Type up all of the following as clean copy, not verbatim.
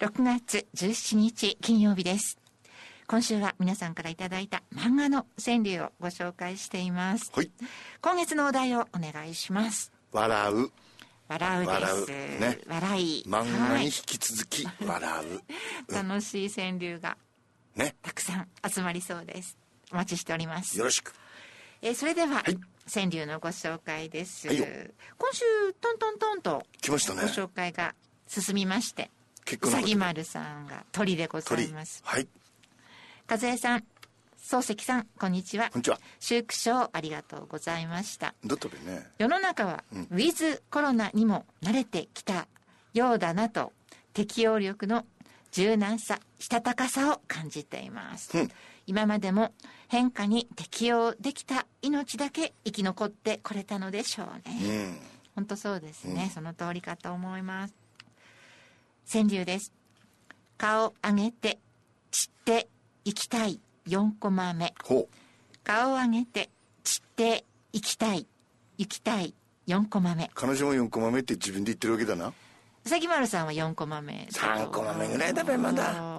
6月17日金曜日です。今週は皆さんからいただいた漫画の川柳をご紹介しています。 はい。 今月のお題をお願いします。 笑う。 笑うです。 笑う。ね。 笑い。 漫画に引き続き、笑う。 楽しい川柳がね。 たくさん集まりそうです。お待ちしております。 よろしく。 それでは、 はい、 川柳のご紹介です。 はい、 今週トントントンと来ましたね。 ご紹介が進みまして、うさぎ丸さんが鳥でございます。 はい。 和江さん、漱石さん、こんにちは。 こんにちは。 祝勝ありがとうございました。 だったべね。 世の中は、ウィズコロナにも慣れてきたようだなと、適応力の柔軟さ、したたかさを感じています。今までも変化に適応できた命だけ生き残ってこれたのでしょうね。本当そうですね。その通りかと思います。川柳です。顔上げて散っていきたい4コマ目。顔上げて散っていきたい行きたい4コマ目。 彼女も4コマ目って自分で言ってるわけだな。 うさぎ丸さんは4コマ目。 3コマ目ぐらいだべまだ。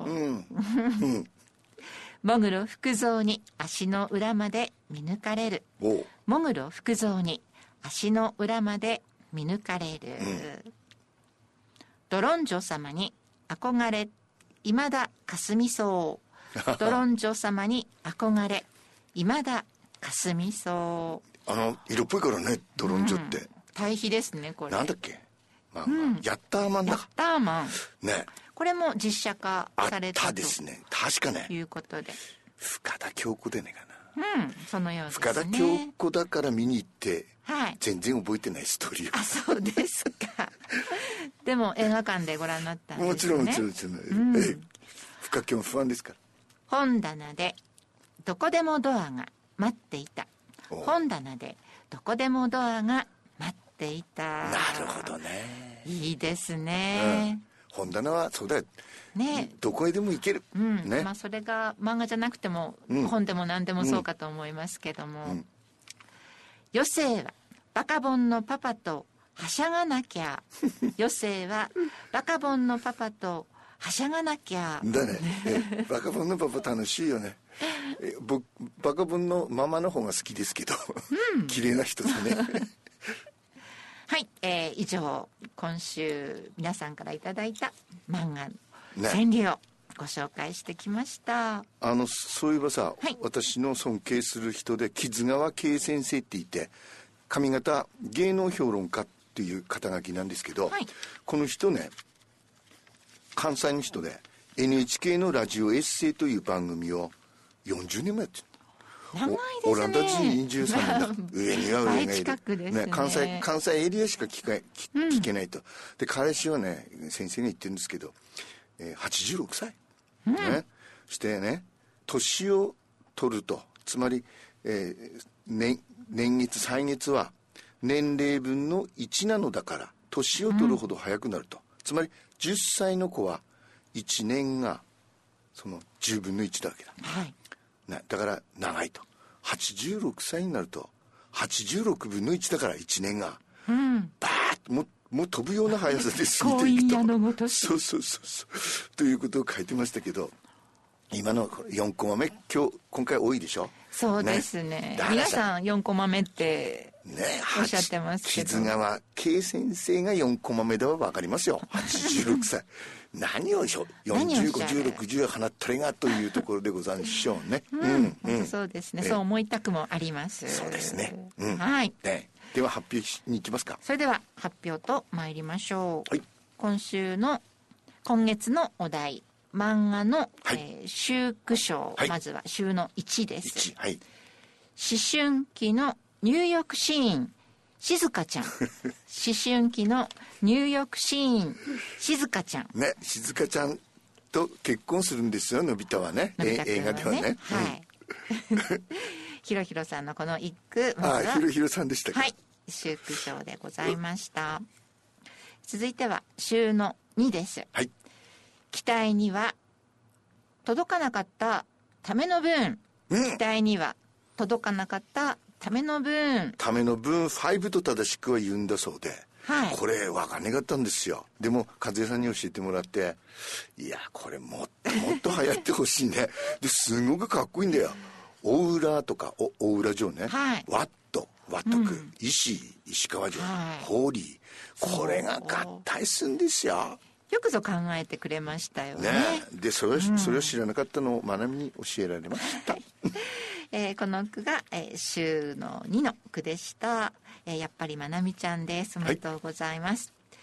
もぐろ福蔵に足の裏まで見抜かれる。もぐろ福蔵に足の裏まで見抜かれる。ドロンジョ様に憧れ、未だ霞そう。ドロンジョ様に憧れ、未だ霞そう。 色っぽいからね、ドロンジョって。 対比ですね、これ。 なんだっけ、ヤッターマンだ。 ヤッターマン。 ね。 これも実写化されたと。 ですね。確かね。 いうことで。 深田恭子でねかな。 そのようですね。 深田恭子だから見に行って、 はい。 全然覚えてないストーリー。 あ、そうですか。でも映画館でご覧になったんですね。 もちろん。深京ファンですから。 本棚でどこでもドアが待っていた。本棚でどこでもドアが待っていた。 なるほどね。 いいですね。 本棚はそうだよ。 ね。 どこへでも行ける。ね。 まあそれが漫画じゃなくても、本でも何でもそうかと思いますけども。余生はバカボンのパパとはしゃがなきゃ。余生はバカボンのパパとはしゃがなきゃ。 だね。バカボンのパパ楽しいよね。僕バカボンのママの方が好きですけど、綺麗な人だね。 はい、以上今週皆さんからいただいた漫画の川柳をご紹介してきました。 そういえばさ、私の尊敬する人で木津川圭先生って言って上方芸能評論家っていう肩書きなんですけど、この人ね、関西の人で NHK のラジオエッセイという番組を40年もやってる。 長いですね。 オランダ人23年だ。上には上がいる。 近くですね。 関西エリアしか聞けないと。で、彼氏はね、先生が言ってるんですけど、86歳。ね。してね、年を取ると、つまり、年月、歳月は年齢分の1なのだから、年を取るほど早くなると。つまり、10歳の子は1年がその10分の1だわけだ。だから長いと。86歳になると86分の1だから1年がバーッともう飛ぶような速さで過ぎていくと。 のごとし。 そうということを書いてましたけど、今の4コマ目今回多いでしょ。 そうですね。皆さん4コマ目っておっしゃってますけど、 木津川圭先生が4コマ目では分かりますよ。86歳。何をしょう。40、50、60放ったれがというところでござんしょうね。 そうですね。そう思いたくもあります。 そうですね。 はい。 では発表に行きますか。 それでは発表と参りましょう。今月のお題。漫画の、週句賞、まずは週の1です。思春期の入浴シーン、静香ちゃん。思春期の入浴シーン、静香ちゃん。 ね、静香ちゃんと結婚するんですよ、のび太はね。映画ではね。 ひろひろさんのこの一句。 ひろひろさんでしたか。 はい。週句賞でございました。続いては週の2です。期待には届かなかったための分、期待には届かなかったための分 5と正しくは言うんだそうで、 はい、 これ分かんなかったんですよ。でも和江さんに教えてもらって、いやこれもっともっと流行ってほしいね。ですごくかっこいいんだよ。大浦とか大浦城ね、 はい、 ワット区、石川城、 はい、 ホーリー、これが合体するんですよ。 よくぞ考えてくれましたよね。 でそれを知らなかったのをまなみに教えられました。 この句が、週の2の句でした。やっぱりまなみちゃんです。おめでとうございます。はい、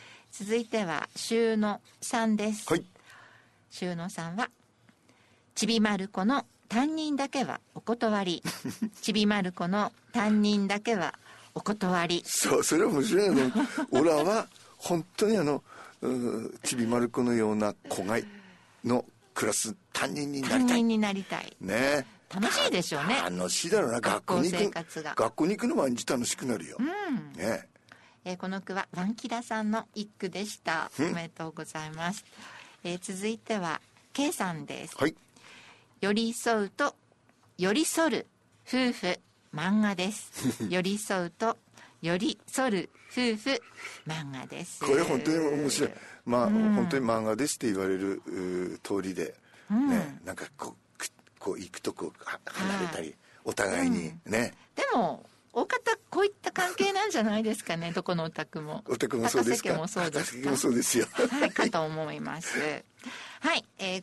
続いては週の3です。 はい、 週の3はちびまる子の担任だけはお断りちびまる子の担任だけはお断り。 そうそれは面白いの。オラは本当にちびまる子のような子がのクラス担任になりたい。 担任になりたいね。 楽しいでしょうね。 楽しいだろうな。学校生活が学校に行くの毎日楽しくなるよ、ね。 この句はワンキラさんの一句でした。おめでとうございます。続いては K さんです。 はい、 寄り添うと寄り添る夫婦漫画です寄り添うと寄り添る夫婦漫画です。 これ本当に面白い。本当に漫画ですって言われる通りで、ね、なんかこう行くとこ離れたり、お互いにね、 でも大方こういった関係なんじゃないですかね。どこのお宅も。 お宅もそうですか。 高瀬家もそうですか。 高瀬家もそうですよ。 はい、かと思います。はい、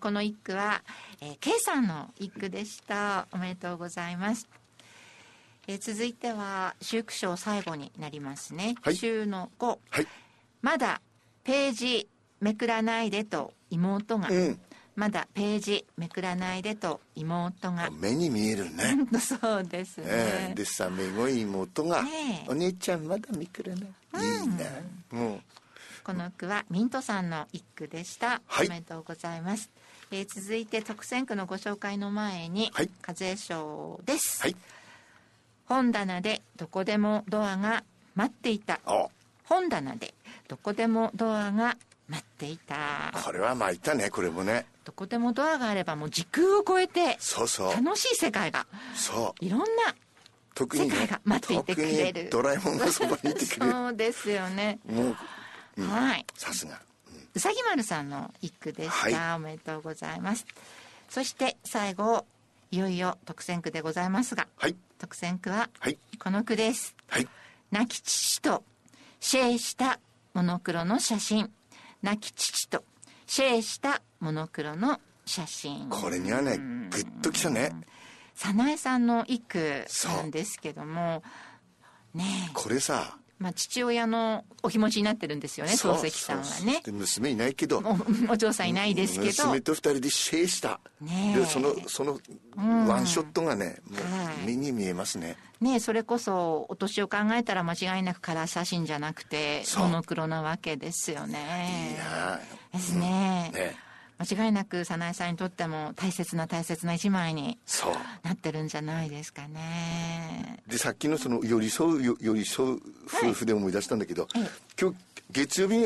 この一句は、K さんの一句でした。おめでとうございます。続いては週句章最後になりますね。 はい、 週の5、 はい、 まだページめくらないでと妹が、まだページめくらないでと妹が。 目に見えるね。 そうですね。 でさ、めごい妹が、お姉ちゃんまだめくらない、いいな。 この句はミントさんの一句でした。 はい、 おめでとうございます。続いて特選句のご紹介の前に、 はい、 課税賞です。 はい、 本棚でどこでもドアが待っていた。本棚でどこでもドアが待っていた。 これは参ったね。これもね、 どこでもドアがあればもう時空を超えて楽しい世界が、いろんな世界が待っていてくれる。 特にドラえもんがそばにいてくれる。 そうですよね。 もう、 はい、 さすが、 うさぎ丸さんの一句でした。はい、おめでとうございます。そして最後いよいよ特選句でございますが、 はい、 特選句ははい、 この句です。 はい、 亡き父とシェイしたモノクロの写真。亡き父とシェイしたモノクロの写真。 これにはねグッときたね。 早苗さんの一句なんですけどもね。 これさ、 父親のお気持ちになってるんですよね、漱石さんはね。 娘いないけど、 お嬢さんいないですけど、 娘と二人でシェイしたで、そのワンショットがね、もう目に見えますね。 それこそお年を考えたら間違いなくカラー写真じゃなくてモノクロなわけですよね。 いいなですね。間違いなく早苗さんにとっても大切な一枚になってるんじゃないですかね。 で、さっきのその寄り添う夫婦で思い出したんだけど、今日月曜日に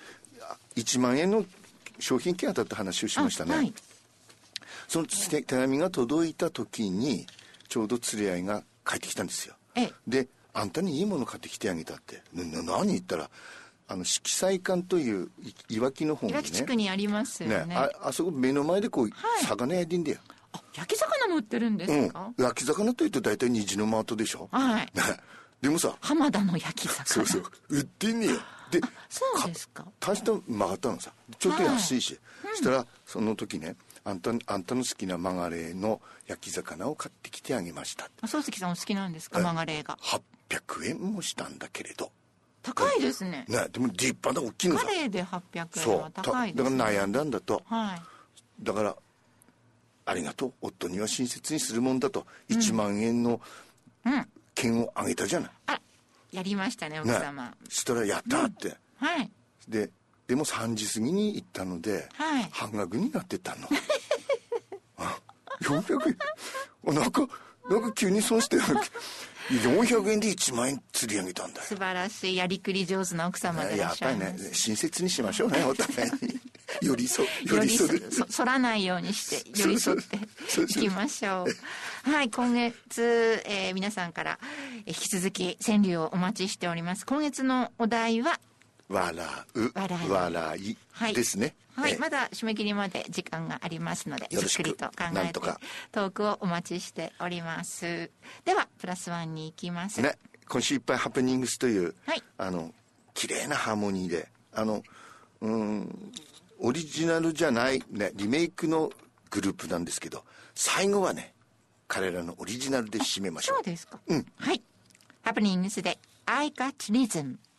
1万円の商品券当たった話をしましたね。その手紙が届いた時にちょうど連れ合いが帰ってきたんですよ。で、あんたにいいもの買ってきてあげたって。何言ったら、色彩館といういわきの方にね、 いわき地区にありますよね。 あそこ目の前で魚焼いてんだよ。 焼き魚も売ってるんですか？ 焼き魚というと大体虹の的でしょ。でもさ、 浜田の焼き魚、 そう売ってんねよ。で、 そうですか。 大した曲がったのさ、ちょっと安いし、そしたらその時ね、あんたの好きなマガレーの焼き魚を買ってきてあげました。 漱石さんお好きなんですか、マガレーが。 800円もしたんだけれど。 高いですね。 でも立派な大きいのさ。 カレーで800円は高いですね。 だから悩んだんだと。だからありがとう、夫には親切にするもんだと、1万円の券をあげたじゃない。 やりましたね、奥様。 そしたらやったって。でも3時過ぎに行ったので、半額になってたの。400円。なんか急に損して400円で1万円釣り上げたんだよ。 素晴らしい、やりくり上手な奥様でいらっしゃいます。 やっぱりね、親切にしましょうね、お互いに。寄り添う。 反らないようにして寄り添っていきましょう。はい、今月、皆さんから引き続き川柳をお待ちしております。今月のお題は笑う、笑いですね。 はい、まだ締め切りまで時間がありますので、じっくりと考えてトークをお待ちしております。ではプラスワンに行きます。 ね、今週いっぱいハプニングスという、綺麗なハーモニーで、オリジナルじゃない、ね、リメイクのグループなんですけど、最後はね、彼らのオリジナルで締めましょう。 そうですか。はい。ハプニングスで I Got Rhythm。